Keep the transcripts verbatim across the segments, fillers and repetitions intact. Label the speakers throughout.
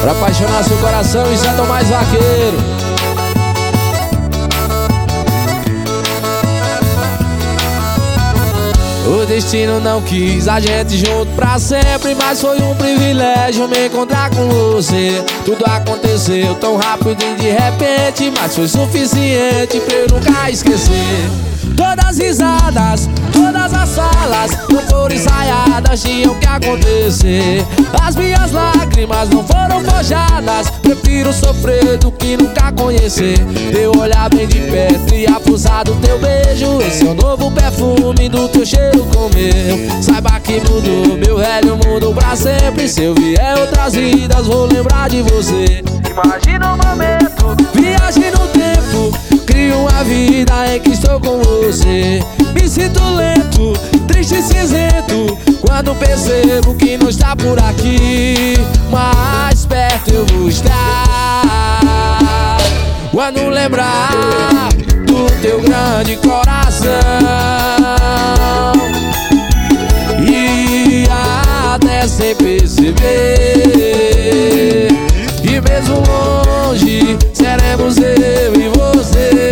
Speaker 1: Pra apaixonar seu coração e ser tão mais vaqueiro. O destino não quis a gente junto pra sempre, mas foi um privilégio me encontrar com você. Tudo aconteceu tão rápido e de repente, mas foi suficiente pra eu nunca esquecer. Todas as risadas, todas as falas não foram ensaiadas, tinham que acontecer. As minhas lágrimas não foram forjadas, prefiro sofrer do que nunca conhecer. Teu olhar bem de perto e a força do teu beijo, esse é o novo perfume do teu cheiro com o meu. Saiba que mudou, meu velho mundo pra sempre. Se eu vier outras vidas, vou lembrar de você. Imagina o momento, viagem no tempo, crio uma vida em que estou com você. Me sinto lento, triste e cinzento quando percebo que não está por aqui. Mais perto eu vou estar quando lembrar do teu grande coração. E até sem perceber que mesmo longe seremos eu e você.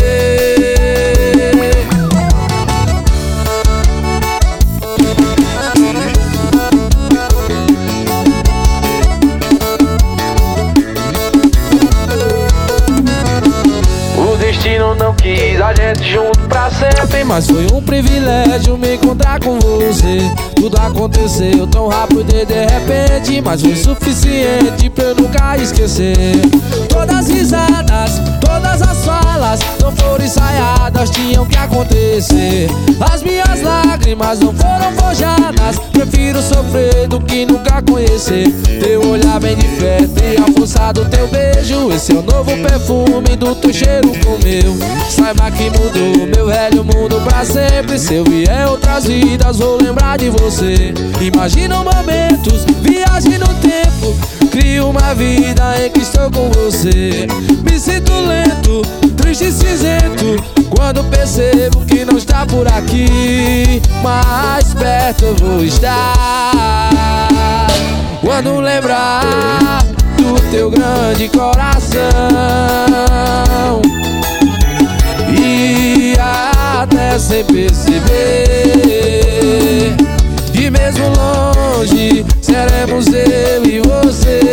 Speaker 1: O destino não quis a gente junto pra sempre, mas foi um privilégio me encontrar com você. Tudo aconteceu tão rápido e de repente, mas foi suficiente pra eu nunca esquecer. Todas as risadas, todas as falas não foram ensaiadas, tinham que acontecer. As minhas lágrimas não foram forjadas, prefiro sofrer do que nunca conhecer. Teu olhar bem de perto e a força do teu beijo, esse é o novo perfume do teu cheiro com o meu. Saiba que mudou, meu velho mundo pra sempre. Se eu vier outras vidas, vou lembrar de você. Imagina momentos, viagem no tempo, crio uma vida em que estou com você. Me sinto lento, triste e cinzento quando percebo que não está por aqui. Mais perto eu vou estar quando lembrar do teu grande coração. E até sem perceber que mesmo longe seremos eu e você.